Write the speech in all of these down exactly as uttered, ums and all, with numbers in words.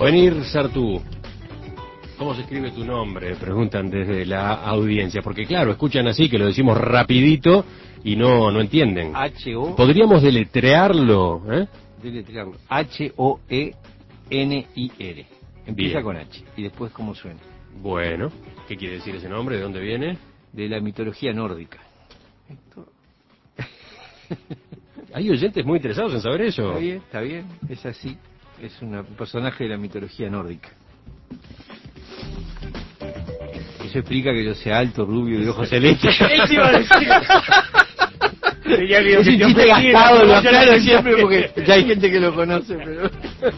Ovenir Sartú, ¿cómo se escribe tu nombre? Preguntan desde la audiencia, porque claro, escuchan así que lo decimos rapidito y no no entienden. H O ¿Podríamos deletrearlo? ¿Eh? Deletrearlo. H O E N I R. Empieza Bien. con H. Y después cómo suena. Bueno, ¿qué quiere decir ese nombre? ¿De dónde viene? De la mitología nórdica. Esto... Hay oyentes muy interesados en saber eso. Está bien, está bien. Es así. Es una, un personaje de la mitología nórdica. Eso explica que yo sea alto, rubio, de ojos celestes. Eso iba a decir. Es un chiste gastado, lo aclaro siempre porque ya hay gente que lo conoce, pero...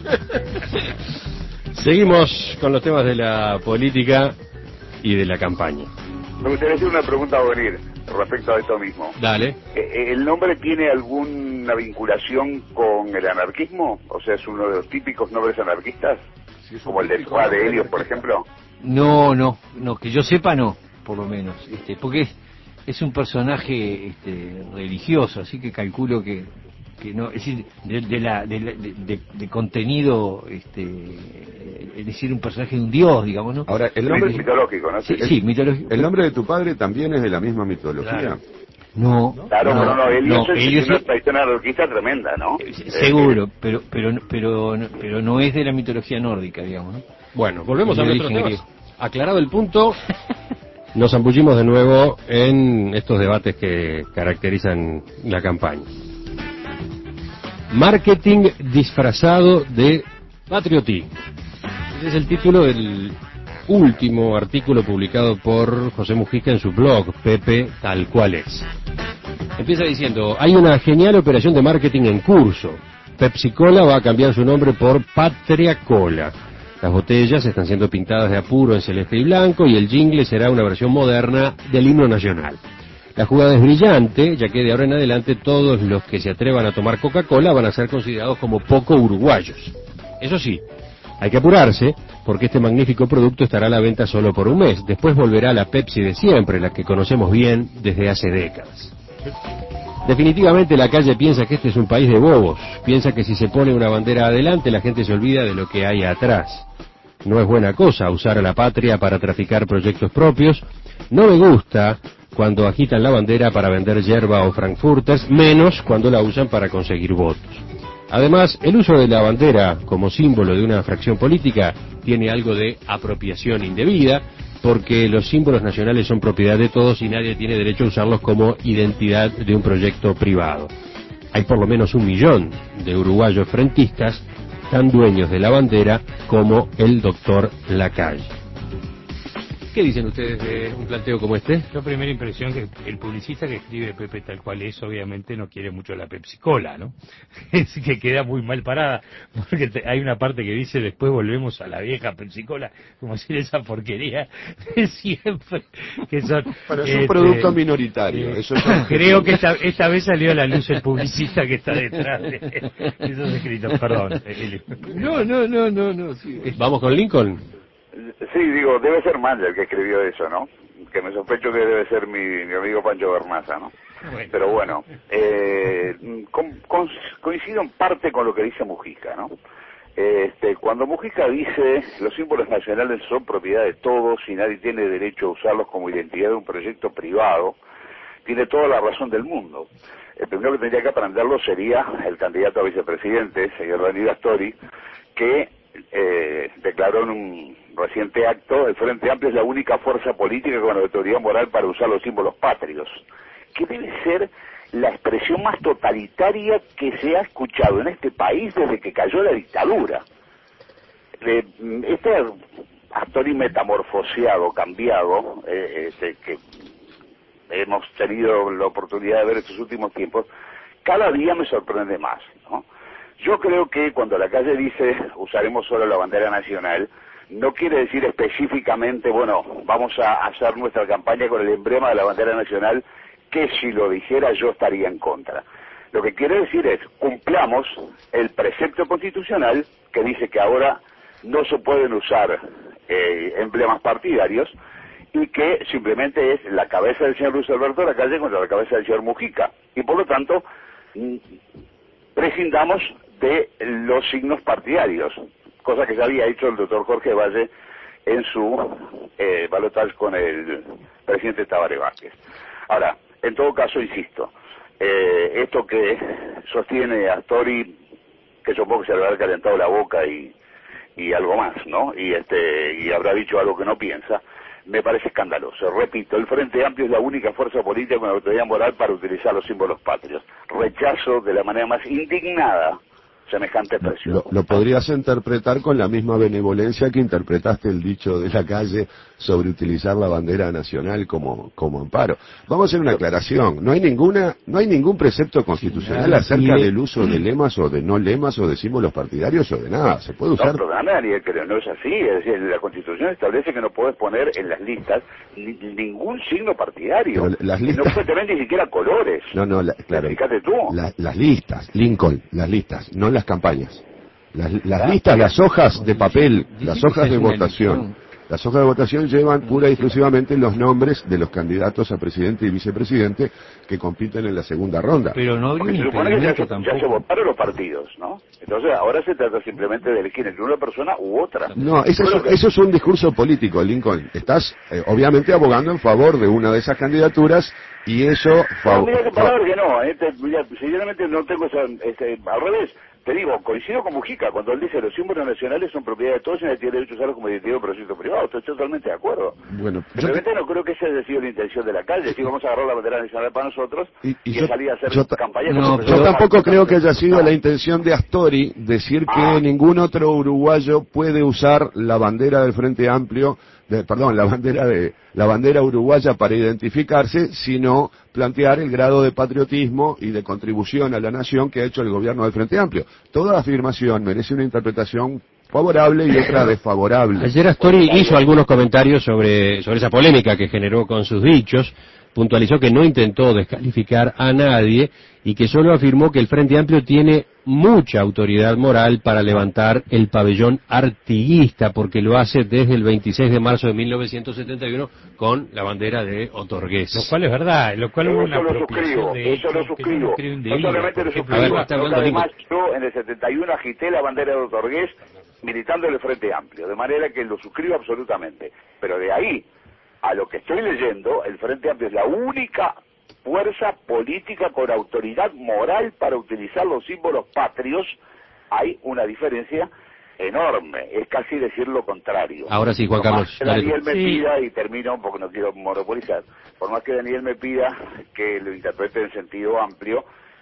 Seguimos con los temas de la política y de la campaña. Me gustaría hacer una pregunta a venir respecto a esto mismo. Dale. Eh, ¿El nombre tiene alguna vinculación con el anarquismo? O sea, ¿es uno de los típicos nombres anarquistas? Sí, Como el de Squad de Helios, por ejemplo. No, no, no, que yo sepa no, por lo menos, este, porque es, es un personaje este, religioso, así que calculo que, que no, es decir, de, de la, de, la- de, de- de contenido, este, es decir, un personaje de un dios, digamos, ¿no? Ahora, el Es nombre, mitológico, ¿no? Sí, el- sí, mitológico. el nombre de tu padre también es de la misma mitología. Claro. No, Claro, no, pero no, Helios no, es Helios una es- tradición anarquista tremenda, ¿no? eh, seguro, pero, pero, pero, pero no es de la mitología nórdica, digamos, ¿no? Bueno, volvemos a De nuestros origen temas. griego. Aclarado el punto, nos zambullimos de nuevo en estos debates que caracterizan la campaña. Marketing disfrazado de patriotismo. Ese es el título del último artículo publicado por José Mujica en su blog, Pepe Tal Cual Es. Empieza diciendo, hay una genial operación de marketing en curso. Pepsi Cola va a cambiar su nombre por Patria Cola. Las botellas están siendo pintadas de apuro en celeste y blanco y el jingle será una versión moderna del himno nacional. La jugada es brillante, ya que de ahora en adelante todos los que se atrevan a tomar Coca-Cola van a ser considerados como poco uruguayos. Eso sí, hay que apurarse, porque este magnífico producto estará a la venta solo por un mes. Después volverá la Pepsi de siempre, la que conocemos bien desde hace décadas. Definitivamente la calle piensa que este es un país de bobos. Piensa que si se pone una bandera adelante, la gente se olvida de lo que hay atrás. No es buena cosa usar a la patria para traficar proyectos propios. No me gusta cuando agitan la bandera para vender yerba o frankfurters, menos cuando la usan para conseguir votos. Además, el uso de la bandera como símbolo de una fracción política tiene algo de apropiación indebida, porque los símbolos nacionales son propiedad de todos y nadie tiene derecho a usarlos como identidad de un proyecto privado. Hay por lo menos un millón de uruguayos frentistas tan dueños de la bandera como el doctor Lacalle. ¿Qué dicen ustedes de un planteo como este? Yo primera impresión que el publicista que escribe Pepe Tal Cual Es obviamente no quiere mucho la Pepsi Cola, ¿no? Es que queda muy mal parada, porque te- hay una parte que dice después volvemos a la vieja Pepsi Cola, como si esa porquería de siempre, que son... Pero es un este, producto minoritario. eh, Eso es creo que esta, esta vez salió a la luz el publicista que está detrás de, de esos escritos, perdón. Eli. No, no, no, no, no, sí. ¿Vamos con Lincoln? Sí, digo, debe ser Manja el que escribió eso, ¿no? Que me sospecho que debe ser mi, mi amigo Pancho Bernaza, ¿no? Bueno. Pero bueno, eh, con- con- coincido en parte con lo que dice Mujica, ¿no? Este, cuando Mujica dice los símbolos nacionales son propiedad de todos y nadie tiene derecho a usarlos como identidad de un proyecto privado, tiene toda la razón del mundo. El primero que tendría que aprenderlo sería el candidato a vicepresidente, señor Daniel Astori, que eh, declaró en un reciente acto, el Frente Amplio es la única fuerza política con la autoridad moral para usar los símbolos patrios, que debe ser la expresión más totalitaria que se ha escuchado en este país desde que cayó la dictadura. Eh, este Astori metamorfoseado, cambiado, eh, este, que hemos tenido la oportunidad de ver estos últimos tiempos, cada día me sorprende más, ¿no? Yo creo que cuando la calle dice usaremos solo la bandera nacional, no quiere decir específicamente, bueno, vamos a hacer nuestra campaña con el emblema de la bandera nacional, que si lo dijera yo estaría en contra. Lo que quiere decir es, cumplamos el precepto constitucional que dice que ahora no se pueden usar eh, emblemas partidarios y que simplemente es la cabeza del señor Luis Alberto Lacalle contra la cabeza del señor Mujica. Y por lo tanto, prescindamos de los signos partidarios, cosa que ya había hecho el doctor Jorge Valle en su eh, balotaje con el presidente Tabaré Vázquez. Ahora, en todo caso, insisto, eh, esto que sostiene Astori, que supongo que se le habrá calentado la boca y, y algo más, ¿no? Y este y habrá dicho algo que no piensa, me parece escandaloso. Repito, el Frente Amplio es la única fuerza política con autoridad moral para utilizar los símbolos patrios. Rechazo de la manera más indignada semejante expresión. Lo, lo podrías interpretar con la misma benevolencia que interpretaste el dicho de la calle sobre utilizar la bandera nacional como, como amparo. Vamos a hacer una aclaración. No hay ninguna, no hay ningún precepto constitucional acerca del uso de lemas o de no lemas o de símbolos partidarios o de nada. Se puede usar. No, perdóname, Ariel, que no es así. Es decir, la Constitución establece que no puedes poner en las listas ni, ningún signo partidario. Pero las listas... No puedes tener ni siquiera colores. No, no, la, claro. Fíjate tú. La, las listas, Lincoln, las listas, no las campañas. Las, las listas, las hojas de papel, las hojas de votación. Las hojas de votación llevan pura y exclusivamente los nombres de los candidatos a presidente y vicepresidente que compiten en la segunda ronda. Pero no habría Se supone que ya, se- tampoco. ya se votaron los partidos, ¿no? Entonces ahora se trata simplemente de elegir entre una persona u otra. No, eso es, eso es un discurso político, Lincoln. Estás, eh, obviamente, abogando en favor de una de esas candidaturas y eso... No, Fa mira que fa palabra que no, eh, te- mira, sinceramente no tengo esa, este, al revés, te digo, coincido con Mujica cuando él dice los símbolos nacionales son propiedad de todos y nadie tiene derecho a usarlos como identidad o proyecto privado, estoy totalmente de acuerdo. Bueno, yo Simplemente no creo que esa haya sido la intención de la calle, si vamos a agarrar la bandera nacional para nosotros Y, y y, yo, salir a hacer yo ta- campañas. no, como yo profesor tampoco Marcos. creo que haya sido la intención de Astori decir que Ah. ningún otro uruguayo puede usar la bandera del Frente Amplio, de, perdón, la bandera de la bandera uruguaya para identificarse, sino plantear el grado de patriotismo y de contribución a la nación que ha hecho el gobierno del Frente Amplio. Toda afirmación merece una interpretación favorable y otra desfavorable. Ayer Astori hizo algunos comentarios sobre, sobre esa polémica que generó con sus dichos, puntualizó que no intentó descalificar a nadie y que solo afirmó que el Frente Amplio tiene mucha autoridad moral para levantar el pabellón artiguista, porque lo hace desde el veintiséis de marzo de mil novecientos setenta y uno con la bandera de Otorgués. Lo cual es verdad, lo cual hubo Eso una lo apropiación suscribo, de eso hecho lo que yo suscribo. no creo No indebida. solamente lo Por ejemplo, A ver, suscribo, está sino que hablando además yo en el setenta y uno agité la bandera de Otorgués militando en el Frente Amplio, de manera que lo suscribo absolutamente. Pero de ahí a lo que estoy leyendo, el Frente Amplio es la única fuerza política con autoridad moral para utilizar los símbolos patrios. Hay una diferencia enorme, es casi decir lo contrario. Ahora sí, Juan Por más Carlos, que dale Daniel tú. me Sí. pida, y termino porque no quiero monopolizar, por más que Daniel me pida que lo interprete en sentido amplio,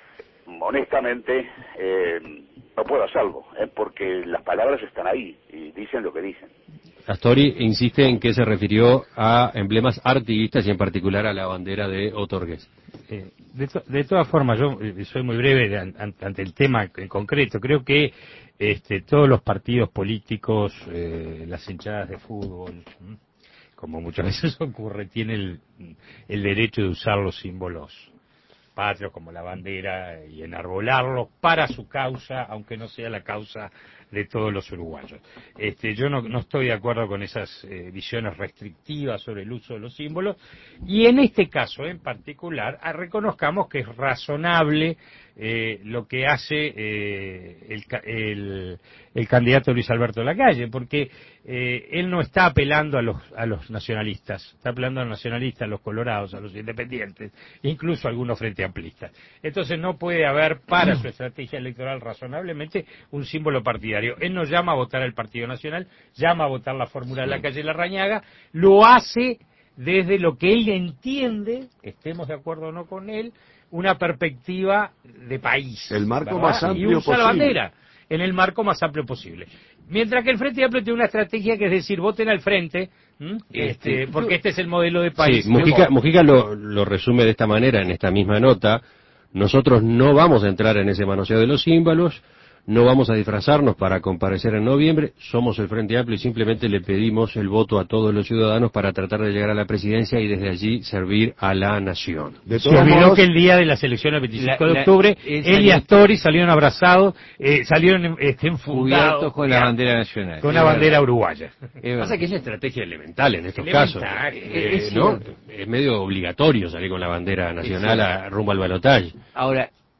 honestamente eh, no puedo hacerlo, eh, porque las palabras están ahí y dicen lo que dicen. Astori insiste en que se refirió a emblemas artiguistas y en particular a la bandera de Otorgués. Eh, de, to- de todas formas, yo eh, soy muy breve an- an- ante el tema en concreto. Creo que este, todos los partidos políticos, eh, las hinchadas de fútbol, ¿m? como muchas veces ocurre, tienen el, el derecho de usar los símbolos patrios como la bandera y enarbolarlos para su causa, aunque no sea la causa de todos los uruguayos. Este, yo no, no estoy de acuerdo con esas eh, visiones restrictivas sobre el uso de los símbolos y en este caso en particular ah, reconozcamos que es razonable eh, lo que hace eh, el, ca- el, el candidato Luis Alberto Lacalle, porque eh, él no está apelando a los, a los nacionalistas, está apelando a los nacionalistas, a los colorados, a los independientes, incluso a algunos frente amplistas. Entonces no puede haber para su estrategia electoral razonablemente un símbolo partidario. Él no llama a votar al Partido Nacional, llama a votar la fórmula de Lacalle Larrañaga, lo hace desde lo que él entiende, estemos de acuerdo o no con él, una perspectiva de país. El marco ¿verdad? más amplio y usa la posible. bandera en el marco más amplio posible. Mientras que el Frente Amplio tiene una estrategia que es decir, voten al frente, ¿m? este, Este, porque este es el modelo de país. Sí, Mujica, Mujica lo, lo resume de esta manera en esta misma nota. Nosotros no vamos a entrar en ese manoseo de los símbolos, no vamos a disfrazarnos para comparecer en noviembre, somos el Frente Amplio y simplemente le pedimos el voto a todos los ciudadanos para tratar de llegar a la presidencia y desde allí servir a la nación. De Se todos olvidó modos, que el día de las elecciones, el veinticinco La- de la- octubre, él él y salió- Astori salieron abrazados, eh, salieron este, enfundados Cubiertos con la bandera nacional. con Es la bandera verdad. uruguaya. Es verdad. Pasa que es la estrategia elemental en estos Elemental, casos. es- Eh, es ¿no? cierto. Es medio obligatorio salir con la bandera nacional cierto. a, rumbo al balotaje. Ahora,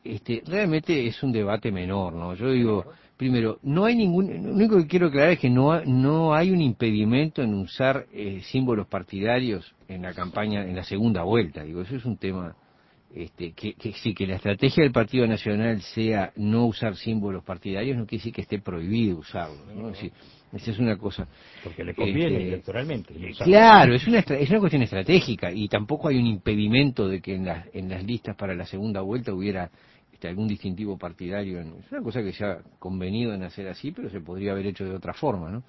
este, realmente es un debate menor, ¿no? Yo digo, primero, no hay ningún, lo único que quiero aclarar es que no, ha- no hay un impedimento en usar eh, símbolos partidarios en la campaña, en la segunda vuelta. Digo, eso es un tema, este, que, que sí, que la estrategia del Partido Nacional sea no usar símbolos partidarios, no quiere decir que esté prohibido usarlos, ¿no? Es decir, esa es una cosa. Porque le conviene Este, electoralmente. no eh, usarlo. Claro, es una estra- es una cuestión estratégica y tampoco hay un impedimento de que en las en las listas para la segunda vuelta hubiera este, algún distintivo partidario. en- Es una cosa que se ha convenido en hacer así, pero se podría haber hecho de otra forma, ¿no?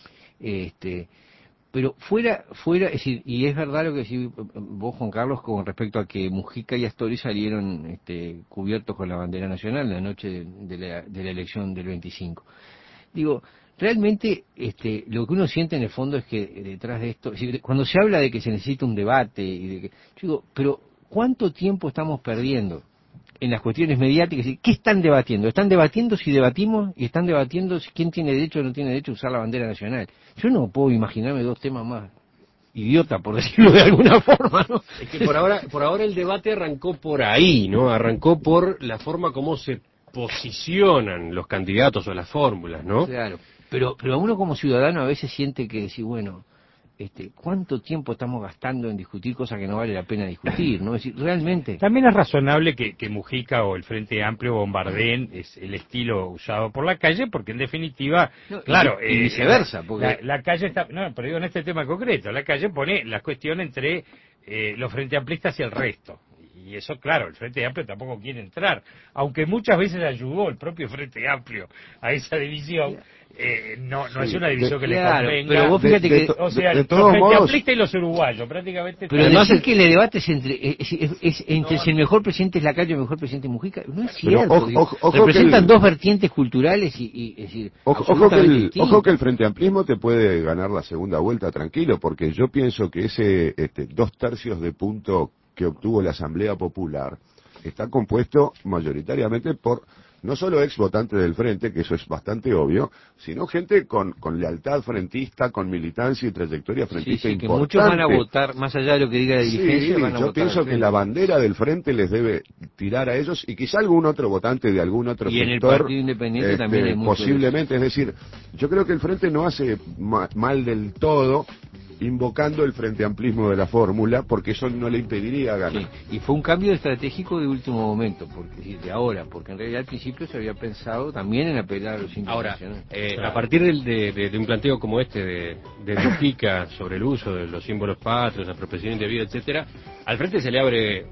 Este, pero fuera fuera, es decir, y es verdad lo que decís vos, Juan Carlos, con respecto a que Mujica y Astori salieron este, cubiertos con la bandera nacional la noche de, de la, de la elección del veinticinco. Digo, realmente este, lo que uno siente en el fondo es que detrás de esto, es decir, cuando se habla de que se necesita un debate, y de que, yo digo, pero ¿cuánto tiempo estamos perdiendo en las cuestiones mediáticas? ¿Qué están debatiendo? Están debatiendo si debatimos y están debatiendo si quién tiene derecho o no tiene derecho a usar la bandera nacional. Yo no puedo imaginarme dos temas más idiota, por decirlo de alguna forma, ¿no? Es que por ahora, por ahora el debate arrancó por ahí, ¿no? Arrancó por la forma como se posicionan los candidatos o las fórmulas, ¿no? Claro, pero pero uno como ciudadano a veces siente que decir, bueno, este, ¿cuánto tiempo estamos gastando en discutir cosas que no vale la pena discutir, no? Es decir, realmente. También es razonable que, que Mujica o el Frente Amplio bombardeen es el estilo usado por la calle, porque en definitiva, No, y- claro, y eh, viceversa, porque la, la calle está, no, pero digo en este tema concreto, la calle pone la cuestión entre eh, los Frente Amplistas y el resto. Y eso, claro, el Frente Amplio tampoco quiere entrar, aunque muchas veces ayudó el propio Frente Amplio a esa división. Eh, no no Sí, es una división de- que claro, le convenga. pero vos fíjate De- de que to- O sea, de los todos Frente modos- Amplistas y los uruguayos, prácticamente. pero Además, decir el- que el debate es entre es, es- es entre si el mejor presidente es Lacalle o el mejor presidente es Mujica, no es Pero cierto. ojo- digo. ojo- ojo Representan que el- dos vertientes culturales y, y es decir, Ojo, ojo que absolutamente el, distintas. ojo que el Frente Amplismo te puede ganar la segunda vuelta tranquilo, porque yo pienso que ese este, dos tercios de punto que obtuvo la Asamblea Popular está compuesto mayoritariamente por no solo ex votantes del Frente, que eso es bastante obvio, sino gente con, con lealtad frentista, con militancia y trayectoria Sí, frentista sí, que importante. muchos van a votar, más allá de lo que diga la dirigencia, Sí, van a yo votar. pienso al que frente. la bandera del Frente les debe tirar a ellos y quizá algún otro votante de algún otro Y en el sector. Partido Independiente este, también hay mucho de posiblemente, es decir, yo creo que el Frente no hace ma- mal del todo invocando el Frente Amplismo de la fórmula, porque eso no le impediría ganar. Sí, y fue un cambio estratégico de último momento, porque de ahora, porque en realidad al principio se había pensado también en apelar a los símbolos Ahora, nacionales. eh, Claro. a partir del- de, de- de un planteo como este de, de Mujica sobre el uso de los símbolos patrios, apropiación indebida, etcétera, al frente se le abre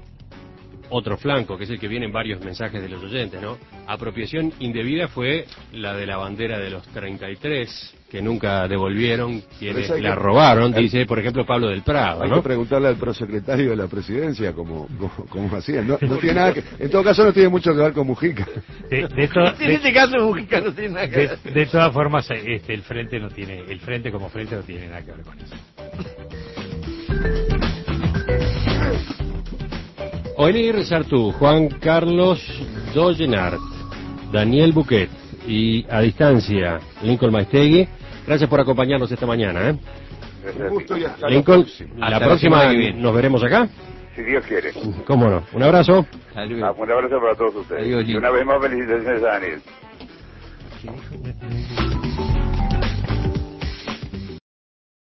otro flanco, que es el que viene en varios mensajes de los oyentes, ¿no? Apropiación indebida fue la de la bandera de los treinta y tres, que nunca devolvieron, quienes eso hay la que- robaron, hay- dice, por ejemplo, Pablo del Prado, Hay ¿no? que preguntarle al prosecretario de la presidencia cómo, cómo, cómo hacían. No, no tiene nada que, en todo caso no tiene mucho que ver con Mujica. De, de to- En de- este caso Mujica no tiene nada que de, ver. de todas formas, este, el frente no tiene, el frente como frente no tiene nada que ver con eso. Oeli Rezartú, Juan Carlos Dollenart, Daniel Buquet y a distancia Lincoln Maestegui, gracias por acompañarnos esta mañana, ¿eh? Un gusto y hasta la Lincoln, próxima. a la Hasta la próxima semana que viene. nos veremos acá. Si Dios quiere. ¿Cómo no? Un abrazo. Saludos. Ah, un abrazo para todos ustedes. Adiós, y Lito. una vez más felicitaciones a Daniel.